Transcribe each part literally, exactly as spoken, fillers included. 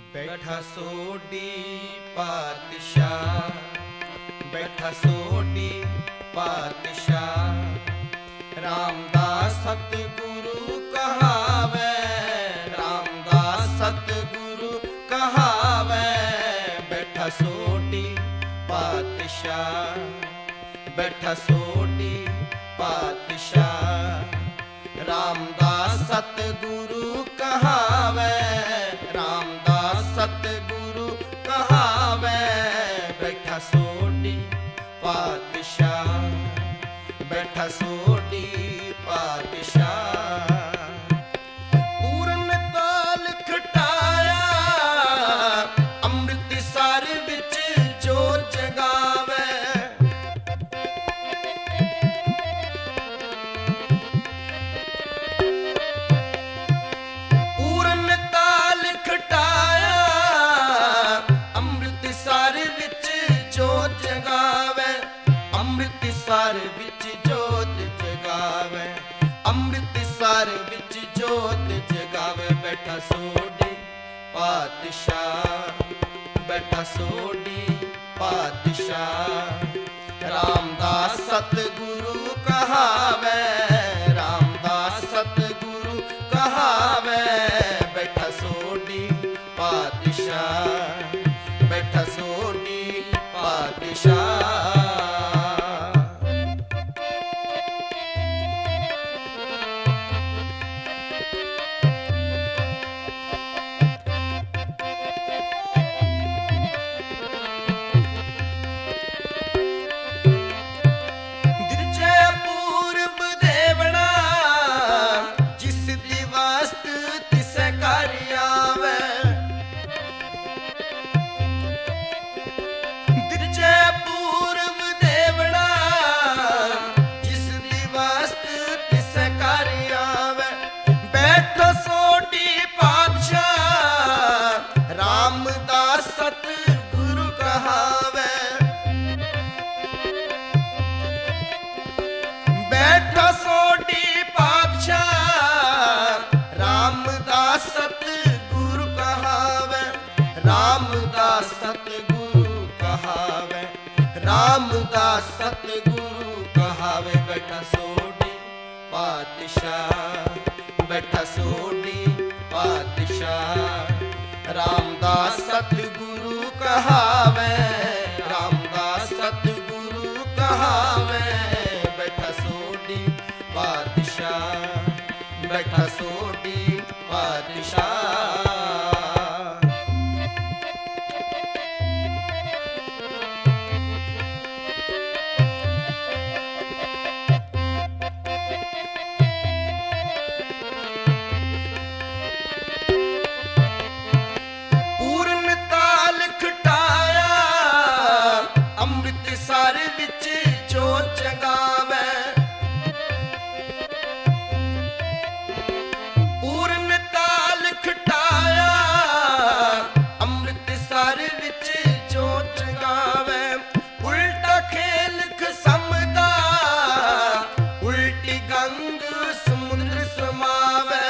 बैठा सोडी पातशाह, बैठा सोडी पातशाह। रामदास सतगुरु कहावे, रामदास सतगुरु कहावे। बैठा सोडी पातशाह, बैठा सोडी पातशाह। रामदास सतगुरु कहावे, रामदास सतगुरु कहावे। बैठा सोडी पातशाह, बैठा सोडी पातशाह। पूरन ताल खटाया अमृतसर विच जोत जगावे। पूरन ताल खटाया अमृतसर विच जोत जगावे, अमृतसर विच जोत जगावे, अमृतसर विच जोत जगावे। बैठा सोडी पातशाह, बैठा सोडी पातशाह। रामदास सतगुरु कहावे, रामदास सतगुरु कहावे। बैठा सोडी पातशाह, बैठा सोडी पातशाह। रामदास सतगुरु कहावे, रामदास सतगुरु कहावे। बैठा सोडी पातशाह, बैठा सोडी पातशाह। रामदास सतगुरु कहावे, रामदास सतगुरु कहावे। बैठा सोडी पातशाह, बैठा सोडी पातशाह। अमृतसर विच जोत जगावे, पूरन ताल खटाया अमृतसर विच जोत जगावे। उल्टा खेल खसमदा उल्टी गंग समुद्र समावे।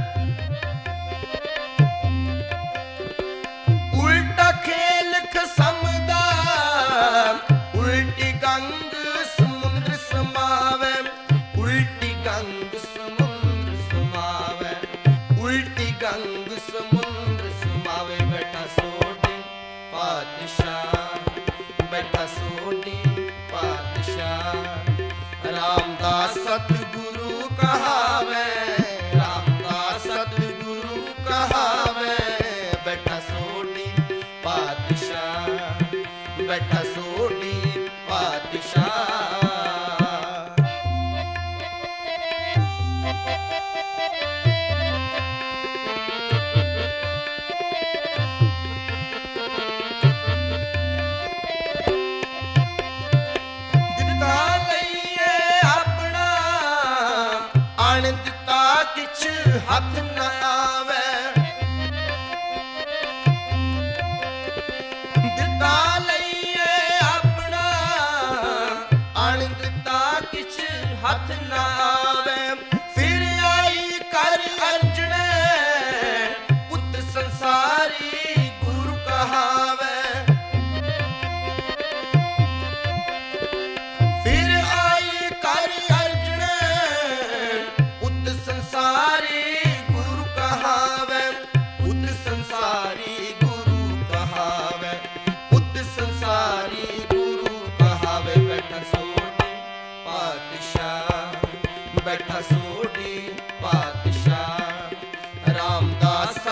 उल्टा खेल खसमदा उल्टी गंग समुद्र समावे, उल्टी गंग समुद्र समावे, उल्टी गंग समुद्र समावे। बैठा सोडी पातशाह, बैठा सोडी पातशाह। रामदास सतगुरु कहावे, रामदास सतगुरु कहावे। बैठा सोडी पातशाह, बैठा सोडी पातशाह। दिता लईए अपना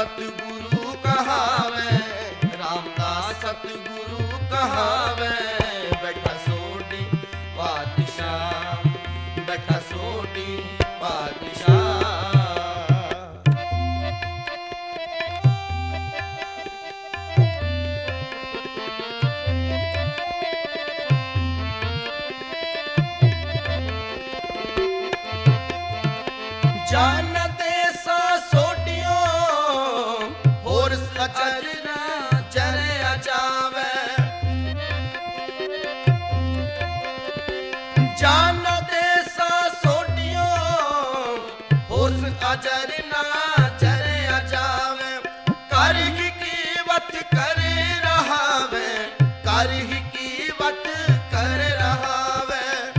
सतगुरु कहावे, रामदास सतगुरु कहावे। बैठा सोडी पातशाह, बैठा सोडी पातशाह। जान देसा सोटियो होर अचर ना चरया जावे। जान देसा सोटियो होर अचर ना चरया जावे। कर ही कीवत कर रहा वे, कर ही कीवत कर रहा वे।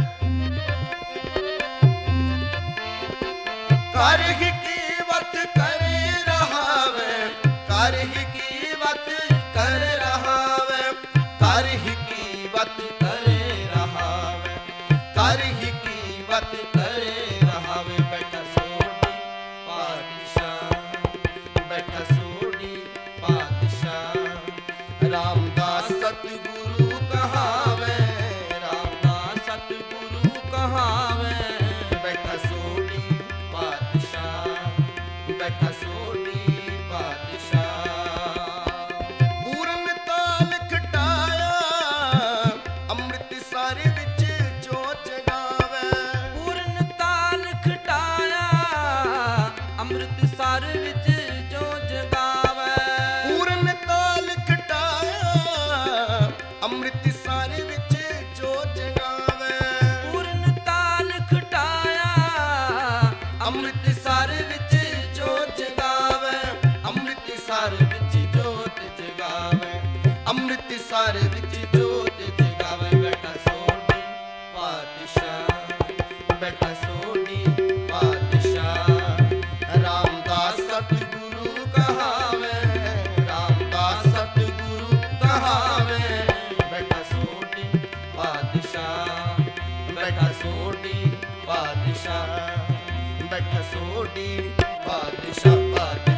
कर ही कीवत कर रहा वे, कर ही कीवत कर रहा वे। कर ही कीवत कर रहा वे, कर ही कीवत कर रहा वे। बैठा सोडी पातशाह, बैठा सोडी पातशाह। रामदास सतगुरु कहावे, रामदास सतगुरु कहावे। बैठा सोडी बैठा सोडी पातशाह। पूरन ताल खटाया अमृतसर विच जोत जगावे। पूरन ताल खटाया अमृतसर विच जोत जगावे। पूरन ताल खटाया अमृतसर विच जोत जगावे। पूरन ताल खटाया अमृतसर विच जोत जगावे। अमृतसर विच जोत जगावे, अमृतसर विच जोत जगावे। बैठा सोडी पातशाह, बैठा सोडी पातशाह। रामदास सतगुरु कहावे, रामदास सतगुरु कहावे। बैठा सोडी पातशाह, बैठा सोडी पातशाह, बैठा सोडी पातशाह।